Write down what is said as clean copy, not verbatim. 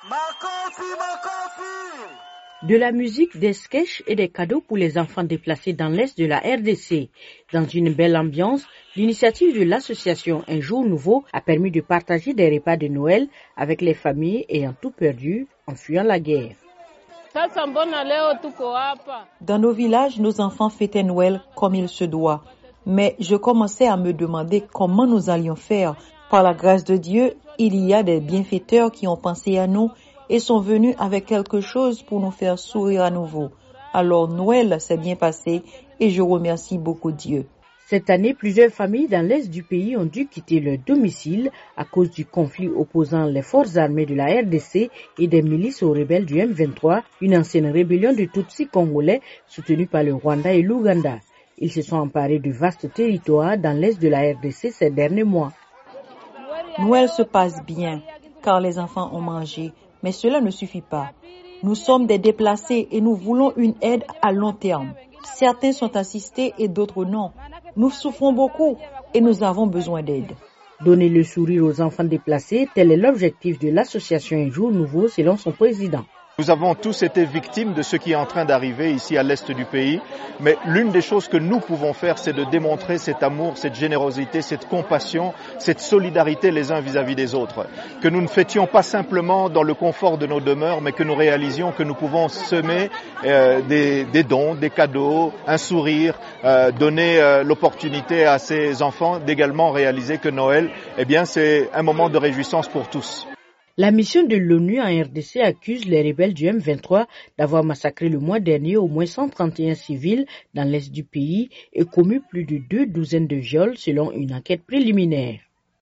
De la musique, des sketchs et des cadeaux pour les enfants déplacés dans l'Est de la RDC. Dans une belle ambiance, l'initiative de l'association Un Jour Nouveau a permis de partager des repas de Noël avec les familles ayant tout perdu en fuyant la guerre. Dans nos villages, nos enfants fêtaient Noël comme il se doit. Mais je commençais à me demander comment nous allions faire. Par la grâce de Dieu, il y a des bienfaiteurs qui ont pensé à nous et sont venus avec quelque chose pour nous faire sourire à nouveau. Alors Noël s'est bien passé et je remercie beaucoup Dieu. Cette année, plusieurs familles dans l'Est du pays ont dû quitter leur domicile à cause du conflit opposant les forces armées de la RDC et des milices aux rebelles du M23, une ancienne rébellion de Tutsis congolais soutenue par le Rwanda et l'Ouganda. Ils se sont emparés de vastes territoires dans l'Est de la RDC ces derniers mois. Noël se passe bien car les enfants ont mangé, mais cela ne suffit pas. Nous sommes des déplacés et nous voulons une aide à long terme. Certains sont assistés et d'autres non. Nous souffrons beaucoup et nous avons besoin d'aide. Donner le sourire aux enfants déplacés, tel est l'objectif de l'association Un Jour Nouveau selon son président. Nous avons tous été victimes de ce qui est en train d'arriver ici à l'est du pays, mais l'une des choses que nous pouvons faire, c'est de démontrer cet amour, cette générosité, cette compassion, cette solidarité les uns vis-à-vis des autres. Que nous ne fêtions pas simplement dans le confort de nos demeures, mais que nous réalisions que nous pouvons semer des dons, des cadeaux, un sourire, donner l'opportunité à ces enfants d'également réaliser que Noël, c'est un moment de réjouissance pour tous. La mission de l'ONU en RDC accuse les rebelles du M23 d'avoir massacré le mois dernier au moins 131 civils dans l'est du pays et commis plus de 2 douzaines de viols selon une enquête préliminaire.